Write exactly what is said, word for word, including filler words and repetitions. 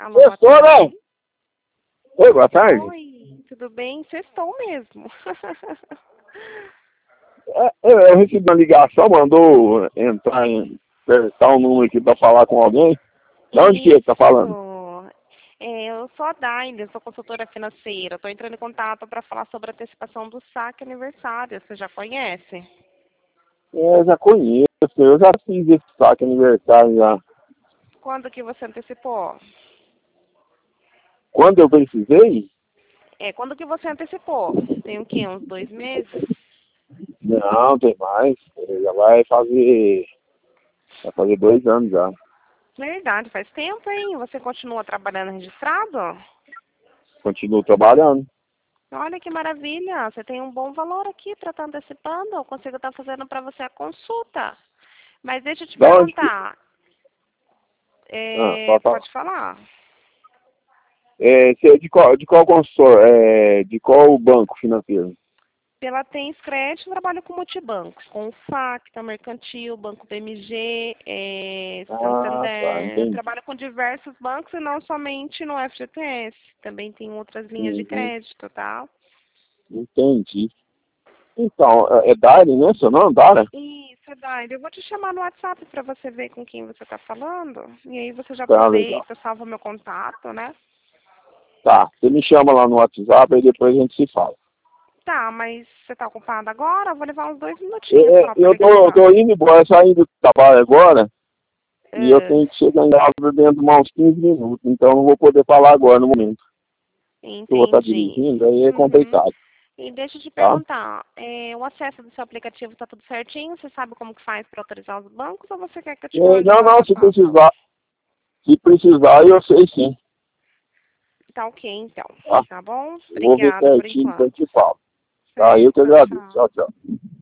Alô, boa Sextou, não? tarde. Oi, boa tarde. Oi, tudo bem? Sextou mesmo. É, eu, eu recebi uma ligação, mandou entrar em apertar um número aqui para falar com alguém. De onde que ele tá falando? Isso. É, eu sou a Daine, sou consultora financeira. Estou entrando em contato para falar sobre a antecipação do saque aniversário. Você já conhece? É, eu já conheço, eu já fiz esse saque aniversário já. Quando que você antecipou? Quando eu precisei? É, quando que você antecipou? Tem o quê? Uns dois meses? Não, tem mais. Ele já vai fazer. Vai fazer dois anos já. Verdade, faz tempo, hein? Você continua trabalhando registrado? Continuo trabalhando. Olha que maravilha, você tem um bom valor aqui para estar antecipando. Eu consigo estar fazendo para você a consulta. Mas deixa eu te Da onde que. perguntar. Ah, É, pode falar. pode falar? É, você é de qual, de qual consultor? É, de qual banco financeiro? Pela Tens Crédito, eu trabalho com multibancos, com o Facta, Mercantil, Banco B M G, é, Ah, tá, Santander. Eu entendi. trabalho com diversos bancos e não somente no F G T S. Também tem outras linhas de Uhum, crédito, tá? entendi. Então, é é Dari, né? Seu nome, Dara? Isso, Daire. Eu vou te chamar no WhatsApp para você ver com quem você está falando. E aí você já Tá, legal. aproveita, salva meu contato, né? Tá, você me chama lá no WhatsApp e depois a gente se fala. Tá, mas você está ocupado agora? Eu vou levar uns dois minutinhos É, é, só para eu ligar tô, eu lá. tô indo embora, saindo do trabalho agora, e eu É, tenho que chegar em casa dentro de uns quinze minutos, então não vou poder falar agora no momento. Eu vou estar entendi. dirigindo, aí é Uhum. complicado, E deixa eu te tá? perguntar, é, o acesso do seu aplicativo está tudo certinho? Você sabe como que faz para autorizar os bancos ou você quer que eu te É, mande um não, não, passo a se passo? precisar, se precisar eu sei sim, Tá ok, então. tá? Tá bom? Eu vou ver Obrigada por certinho, depois enquanto. te falo. Tá, eu que Certo, agradeço. tchau. Tchau, tchau.